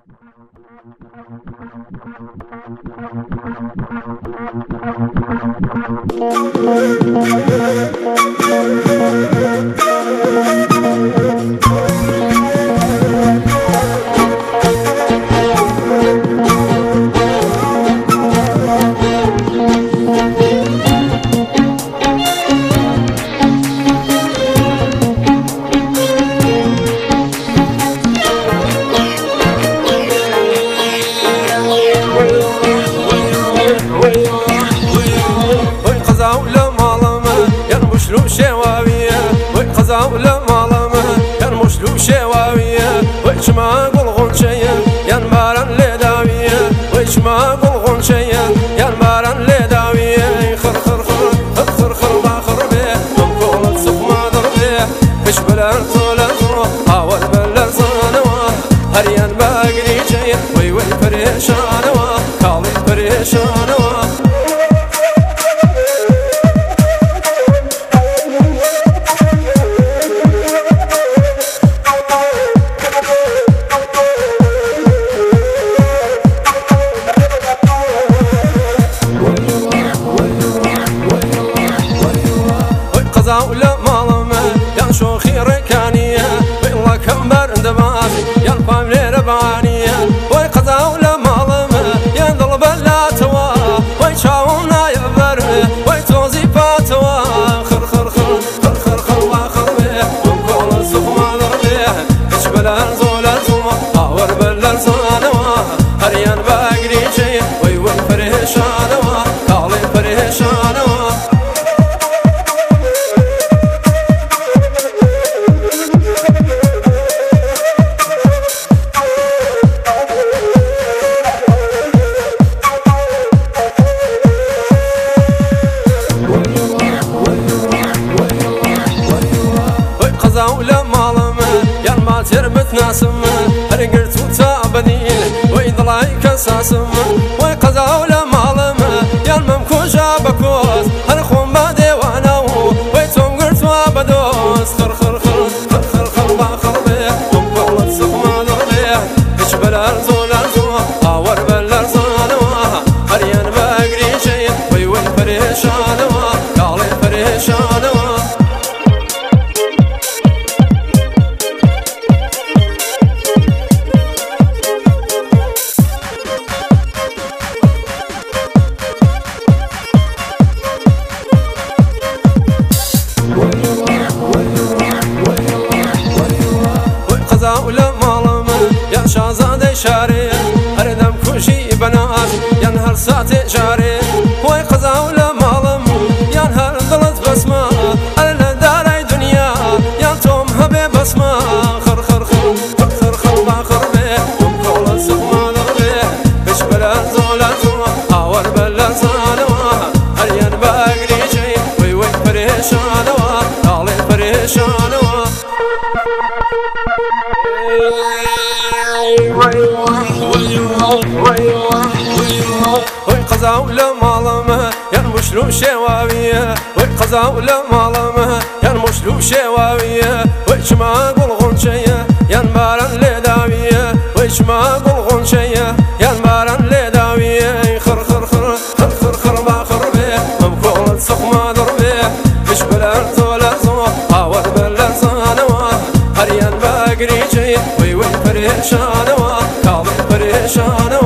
مشلو شواوية وقزا ولا مالمه كان مشلو شواوية ويش ما قلغون شيء يا المارن لداوية ويش ما قلغون شيء يا المارن لداوية خر خر خر خر خر باخر بيه نقول السوق ما ضربيه فيش بلان طولة حاول بلان صانوا هريان باقري شيء وي وي فريشانوا كالي فريشانوا ولا مالمه يا شوخي ركانيه والله كمبر دماغي يا الفاملي ربانيه وي قزا ولا مالمه يا ضرب لا توا وي شاونا يبرمه وي توزي فاتوا خر خر خر خر خر خر واخر بيه ونقول السوق ما ضربيه ايش بلا زولا زوا اور بلا زانوا هريان باقري شي وي وي فريشانوا قالي فريشانوا ولا مالمه يا ما تربت ناسمه هرقرت وتابدين ويضلعي كساسمه وي قزا ولا مالمه يا الممكو جابكوز هرخون بادي وانا وي تنقرت وابدوز خر خر خر خر خر خر باخر بيه ومقلت سوق ما ضربيه ايش بلا زولا زوا اور بلا صانوا هريان باقري شي وي وي فريشانوا قالي فريشانوا ولا مالمه يا شازادي شاري هردم كوشي بنات يا نهر ساتي شاري وي قزا ولا مالمه يا نهر ضلت بسمه انا داري دنيا يا توم هبي بسمه خر خر خر خر خر خر باخر بيه ومقول السوق ما ضربيه ايش بلا زولا زوا اور بلا زانوا هريان باقري شي وي وي فريشانوا قالي فريشانوا وي قزا ولا مالمه يا المشلو شواوية وي قزا ولا مالمه يا المشلو شواوية ويش ما قلغون شيء يا المارن لداوية ويش ما قلغون شيء يا المارن لداوية خر خر خر خر خر خر باخر بيه ممكول السوق ما ضربيه فيش بلا طولة زوا اور بلا صانوا هريان باقري شي وي وي فريشانوا كالي فريشانوا